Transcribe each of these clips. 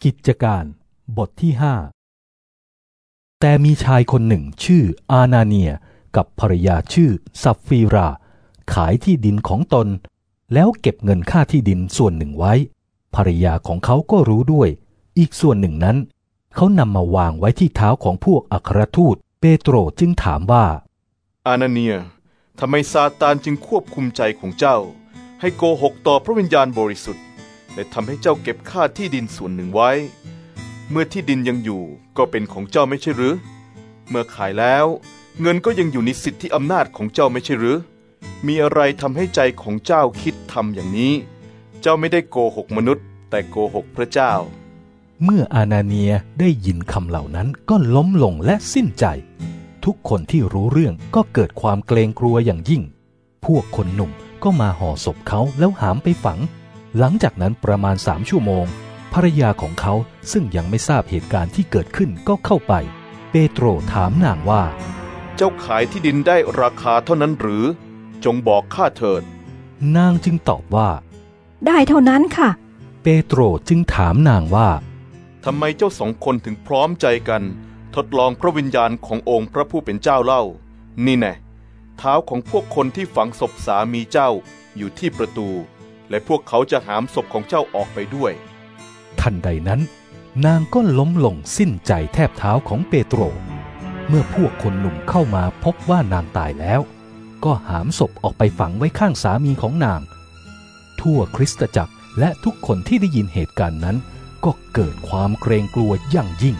กิจการบทที่5แต่มีชายคนหนึ่งชื่ออานาเนียกับภรรยาชื่อซัฟฟีราขายที่ดินของตนแล้วเก็บเงินค่าที่ดินส่วนหนึ่งไว้ภรรยาของเขาก็รู้ด้วยอีกส่วนหนึ่งนั้นเขานำมาวางไว้ที่เท้าของพวกอัครทูตเปโตรจึงถามว่าอานาเนียทำไมซาตานจึงควบคุมใจของเจ้าให้โกหกต่อพระวิญญาณบริสุทธิ์และทำให้เจ้าเก็บค่าที่ดินส่วนหนึ่งไว้เมื่อที่ดินยังอยู่ก็เป็นของเจ้าไม่ใช่หรือเมื่อขายแล้วเงินก็ยังอยู่ในสิทธิอำนาจของเจ้าไม่ใช่หรือมีอะไรทำให้ใจของเจ้าคิดทำอย่างนี้เจ้าไม่ได้โกหกมนุษย์แต่โกหกพระเจ้าเมื่ออานาเนียได้ยินคำเหล่านั้นก็ล้มลงและสิ้นใจทุกคนที่รู้เรื่องก็เกิดความเกรงกลัวอย่างยิ่งพวกคนหนุ่มก็มาห่อศพเขาแล้วหามไปฝังหลังจากนั้นประมาณ3 ชั่วโมงภรรยาของเขาซึ่งยังไม่ทราบเหตุการณ์ที่เกิดขึ้นก็เข้าไปเปโตรถามนางว่าเจ้าขายที่ดินได้ราคาเท่านั้นหรือจงบอกข้าเถิดนางจึงตอบว่าได้เท่านั้นค่ะเปโตรจึงถามนางว่าทำไมเจ้าสองคนถึงพร้อมใจกันทดลองพระวิญญาณขององค์พระผู้เป็นเจ้าเล่านี่แน่เท้าของพวกคนที่ฝังศพสามีเจ้าอยู่ที่ประตูและพวกเขาจะหามศพของเจ้าออกไปด้วยทันใดนั้นนางก็ล้มลงสิ้นใจแทบเท้าของเปโตรเมื่อพวกคนหนุ่มเข้ามาพบว่านางตายแล้วก็หามศพออกไปฝังไว้ข้างสามีของนางทั่วคริสตจักรและทุกคนที่ได้ยินเหตุการณ์นั้นก็เกิดความเกรงกลัวอย่างยิ่ง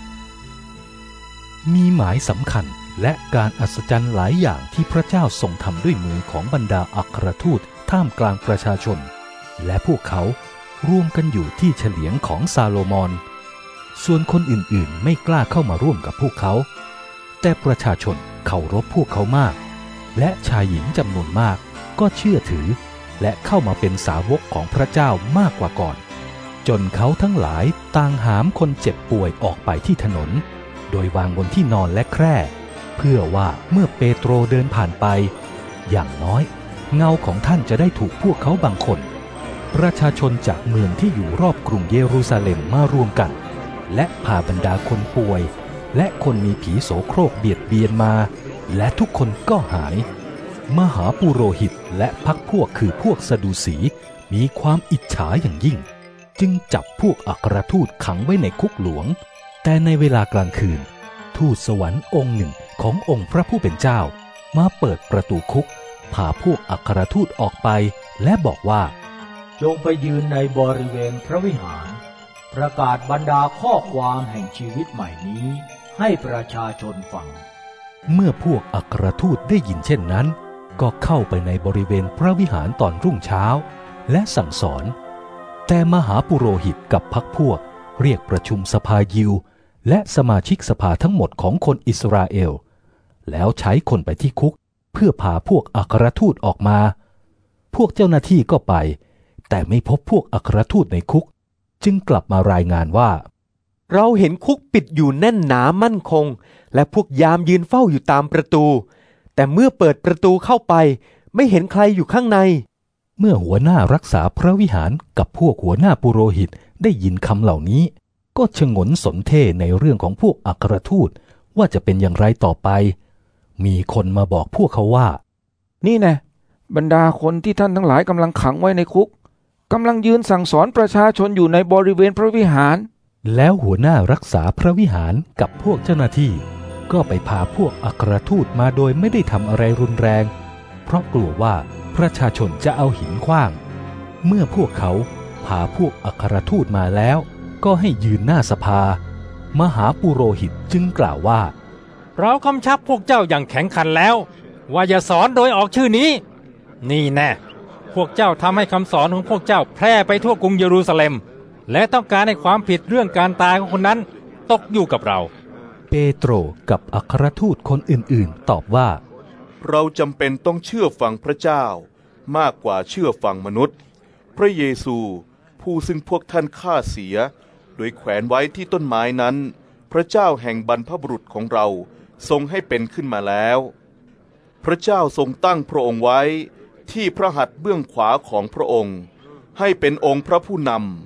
มีหมายสำคัญและการอัศจรรย์หลายอย่างที่พระเจ้าทรงทำด้วยมือของบรรดาอัครทูตท่ามกลางประชาชนและพวกเขาร่วมกันอยู่ที่เฉลียงของซาโลมอนส่วนคนอื่นๆไม่กล้าเข้ามาร่วมกับพวกเขาแต่ประชาชนเคารพพวกเขามากและชายหญิงจำนวนมากก็เชื่อถือและเข้ามาเป็นสาวกของพระเจ้ามากกว่าก่อนจนเขาทั้งหลายต่างหามคนเจ็บป่วยออกไปที่ถนนโดยวางบนที่นอนและแคร่เพื่อว่าเมื่อเปโตรเดินผ่านไปอย่างน้อยเงาของท่านจะได้ถูกพวกเขาบางคนประชาชนจากเมืองที่อยู่รอบกรุงเยรูซาเล็มมารวมกันและพาบรรดาคนป่วยและคนมีผีโสโครกเบียดเบียนมาและทุกคนก็หายมหาปุโรหิตและพรรคพวกคือพวกสดูสีมีความอิจฉาอย่างยิ่งจึงจับพวกอัครทูตขังไว้ในคุกหลวงแต่ในเวลากลางคืนทูตสวรรค์องค์หนึ่งขององค์พระผู้เป็นเจ้ามาเปิดประตูคุกพาพวกอัครทูตออกไปและบอกว่าจงไปยืนในบริเวณพระวิหารประกาศบรรดาข้อความแห่งชีวิตใหม่นี้ให้ประชาชนฟังเมื่อพวกอัครทูตได้ยินเช่นนั้นก็เข้าไปในบริเวณพระวิหารตอนรุ่งเช้าและสั่งสอนแต่มหาปุโรหิตกับพรรคพวกเรียกประชุมสภายิวและสมาชิกสภาทั้งหมดของคนอิสราเอลแล้วใช้คนไปที่คุกเพื่อพาพวกอัครทูตออกมาพวกเจ้าหน้าที่ก็ไปแต่ไม่พบพวกอัครทูตในคุกจึงกลับมารายงานว่าเราเห็นคุกปิดอยู่แน่นหนามั่นคงและพวกยามยืนเฝ้าอยู่ตามประตูแต่เมื่อเปิดประตูเข้าไปไม่เห็นใครอยู่ข้างในเมื่อหัวหน้ารักษาพระวิหารกับพวกหัวหน้าปุโรหิตได้ยินคำเหล่านี้ก็ฉงนสนเท่ในเรื่องของพวกอัครทูตว่าจะเป็นอย่างไรต่อไปมีคนมาบอกพวกเขาว่านี่แน่บรรดาคนที่ท่านทั้งหลายกำลังขังไว้ในคุกกำลังยืนสั่งสอนประชาชนอยู่ในบริเวณพระวิหารแล้วหัวหน้ารักษาพระวิหารกับพวกเจ้าหน้าที่ก็ไปพาพวกอัครทูตมาโดยไม่ได้ทำอะไรรุนแรงเพราะกลัวว่าประชาชนจะเอาหินขว้างเมื่อพวกเขาพาพวกอัครทูตมาแล้วก็ให้ยืนหน้าสภามหาปุโรหิตจึงกล่าวว่าเรากำชับพวกเจ้าอย่างแข็งขันแล้วว่าอย่าสอนโดยออกชื่อนี้นี่แน่พวกเจ้าทำให้คำสอนของพวกเจ้าแพร่ไปทั่วกรุงเยรูซาเล็มและต้องการให้ความผิดเรื่องการตายของคนนั้นตกอยู่กับเราเปโตรกับอัครทูตคนอื่นๆตอบว่าเราจำเป็นต้องเชื่อฟังพระเจ้ามากกว่าเชื่อฟังมนุษย์พระเยซูผู้ซึ่งพวกท่านฆ่าเสียโดยแขวนไว้ที่ต้นไม้นั้นพระเจ้าแห่งบรรพบุรุษของเราทรงให้เป็นขึ้นมาแล้วพระเจ้าทรงตั้งพระองค์ไว้ที่พระหัตถ์เบื้องขวาของพระองค์ให้เป็นองค์พระผู้นำ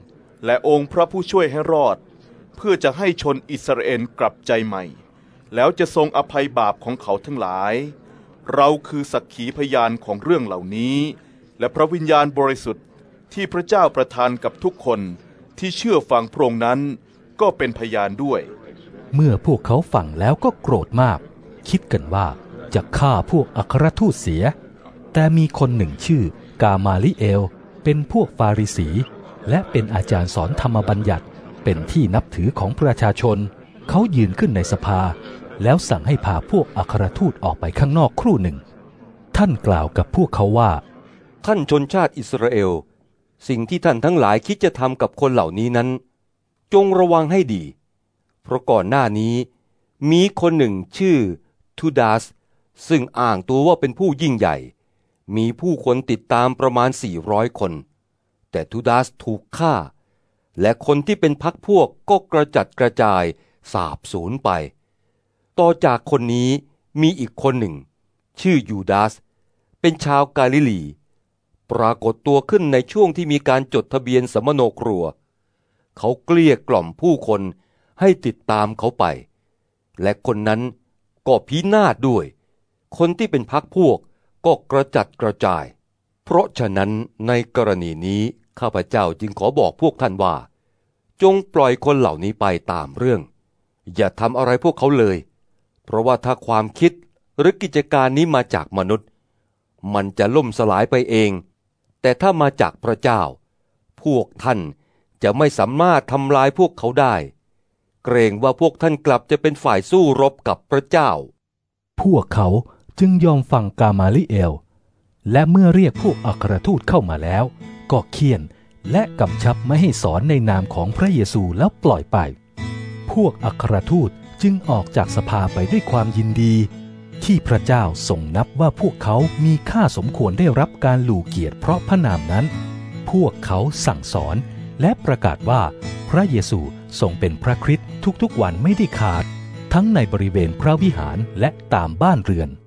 และองค์พระผู้ช่วยให้รอดเพื่อจะให้ชนอิสราเอลกลับใจใหม่แล้วจะทรงอภัยบาปของเขาทั้งหลายเราคือสักขีพยานของเรื่องเหล่านี้และพระวิญญาณบริสุทธิ์ที่พระเจ้าประทานกับทุกคนที่เชื่อฟังพระองค์นั้นก็เป็นพยานด้วยเมื่อพวกเขาฟังแล้วก็โกรธมากคิดกันว่าจะฆ่าพวกอัครทูตเสียแต่มีคนหนึ่งชื่อกามาลิเอลเป็นพวกฟาริสีและเป็นอาจารย์สอนธรรมบัญญัติเป็นที่นับถือของประชาชนเขายืนขึ้นในสภาแล้วสั่งให้พาพวกอัครทูตออกไปข้างนอกครู่หนึ่งท่านกล่าวกับพวกเขาว่าท่านชนชาติอิสราเอลสิ่งที่ท่านทั้งหลายคิดจะทำกับคนเหล่านี้นั้นจงระวังให้ดีเพราะก่อนหน้านี้มีคนหนึ่งชื่อทูดาสซึ่งอ้างตัวว่าเป็นผู้ยิ่งใหญ่มีผู้คนติดตามประมาณ400คนแต่ทูดาสถูกฆ่าและคนที่เป็นพรรคพวกก็กระจัดกระจายสาบสูญไปต่อจากคนนี้มีอีกคนหนึ่งชื่อยูดาสเป็นชาวกาลิลีปรากฏตัวขึ้นในช่วงที่มีการจดทะเบียนสมโนครัวเขาเกลี้ยกล่อมผู้คนให้ติดตามเขาไปและคนนั้นก็พินาศด้วยคนที่เป็นพรรคพวกก็กระจัดกระจายเพราะฉะนั้นในกรณีนี้ข้าพเจ้าจึงขอบอกพวกท่านว่าจงปล่อยคนเหล่านี้ไปตามเรื่องอย่าทำอะไรพวกเขาเลยเพราะว่าถ้าความคิดหรือกิจการนี้มาจากมนุษย์มันจะล่มสลายไปเองแต่ถ้ามาจากพระเจ้าพวกท่านจะไม่สามารถทำลายพวกเขาได้เกรงว่าพวกท่านกลับจะเป็นฝ่ายสู้รบกับพระเจ้าพวกเขาจึงยอมฟังกามาลิเอลและเมื่อเรียกพวกอัครทูตเข้ามาแล้วก็เคี่ยนและกำชับไม่ให้สอนในนามของพระเยซูแล้วปล่อยไปพวกอัครทูตจึงออกจากสภาไปด้วยความยินดีที่พระเจ้าทรงนับว่าพวกเขามีค่าสมควรได้รับการหลู่เกียรติเพราะพระนามนั้นพวกเขาสั่งสอนและประกาศว่าพระเยซูทรงเป็นพระคริสต์ทุกๆวันไม่ได้ขาดทั้งในบริเวณพระวิหารและตามบ้านเรือน